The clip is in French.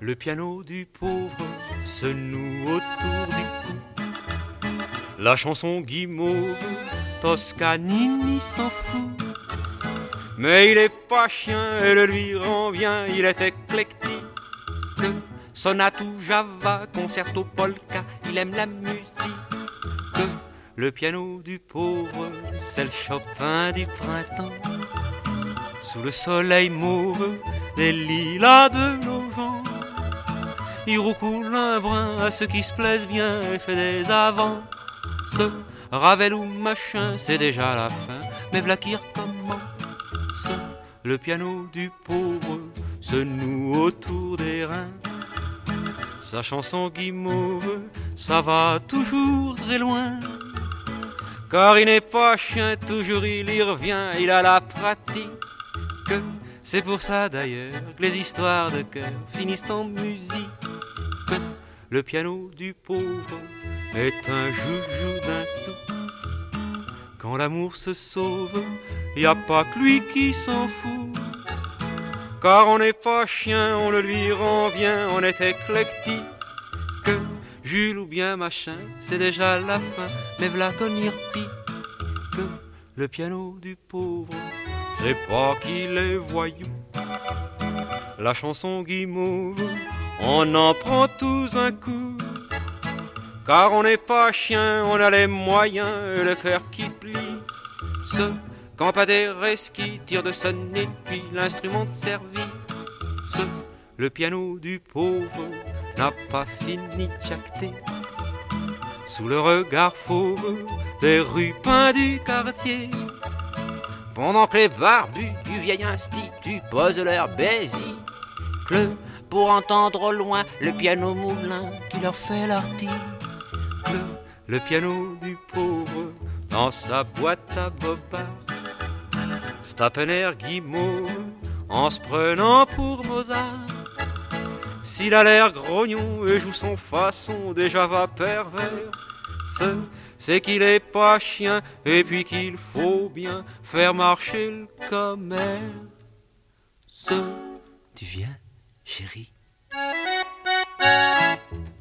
Le piano du pauvre se noue autour du cou. La chanson guimauve, Toscanini s'en fout. Mais il est pas chien et le lui rend bien, il est éclectique. Sonate ou java, concerto polka, il aime la musique. Le piano du pauvre, c'est le Chopin du printemps. Sous le soleil mauve des lilas de nos gens, il roucoule un brin à ceux qui se plaisent bien et fait des avances. Ravel ou machin, c'est déjà la fin, mais v'là qui recommence. Le piano du pauvre se noue autour des reins. Sa chanson guimauve, ça va toujours très loin. Car il n'est pas chien, toujours il y revient, il a la pratique. C'est pour ça d'ailleurs que les histoires de cœur finissent en musique. Le piano du pauvre est un joujou d'un sou. Quand l'amour se sauve, y a pas que lui qui s'en fout. Car on n'est pas chien, on le lui rend bien, on est éclectique. Jules ou bien machin, c'est déjà la fin, mais v'là qu'on y repique. Le piano du pauvre, c'est pas qu'il est voyou. La chanson guimauve, on en prend tous un coup. Car on n'est pas chien, on a les moyens et le cœur qui plie. Ce Campaderes qui tire de sonner puis l'instrument de service. Le piano du pauvre n'a pas fini de jacter. Sous le regard fauve des rupins du quartier, pendant que les barbus du vieil institut posent leur basique, pour entendre au loin le piano moulin qui leur fait l'article. Le piano du pauvre dans sa boîte à bobards se tape un air guimauve en se prenant pour Mozart. S'il a l'air grognon et joue son façon déjà va pervers, c'est qu'il est pas chien et puis qu'il faut bien faire marcher le commerce. Tu viens, chérie?